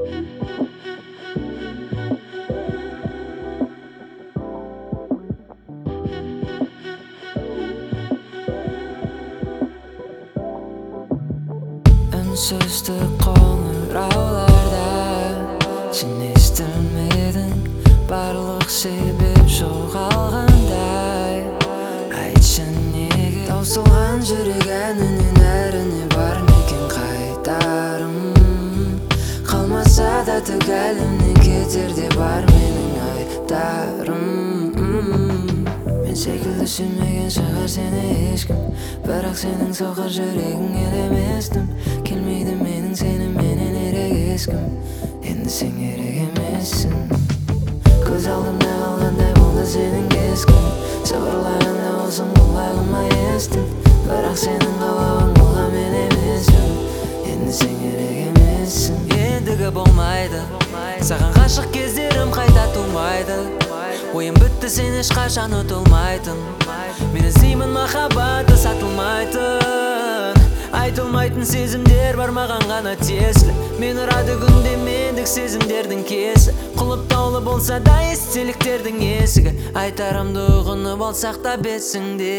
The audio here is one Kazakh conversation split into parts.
Ünsüzlük qoңырауlarda сен естілмедің, барлық себеп жоғалғандай. Айтшы неге таусылған жүрек әнінен әріне бар мекен қайтарым? Қалмаса да түк әлемнен кетерде бар менің айтарым. Мен секілді сүймеген шығар сені ешкім, бірақ сенің соқыр жүрегіңе деместім. Келмейді менің сеніменен ерек ешкім, енді сен керек емессің. Көз алдымда қалғандай болды сенің кескін, сыбырлағанда болсын бұлай қылмай естің. Бірақ сенің қалауың болған мен емеспін, енді сен керек емессің. Ендігі болмайды, саған ғашық кездерім қайта тумайды. Ойым бітті, сен ешқашан ұтылмайтын. Мен іздеймін махаббаты сатылмайтын. Айтылмайтын сезімдер бар маған ғана тиесілі. Мен ұрады күнде мендік сезімдердің кесі. Құлыптаулы болса да естеліктердің есігі. Айтарымды ұғынып алсақ та бетсіңде.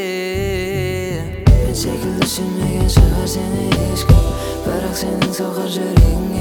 Мен секілді сүймеген шығар сені ешкім, бірақ сенің соқыр жүрегің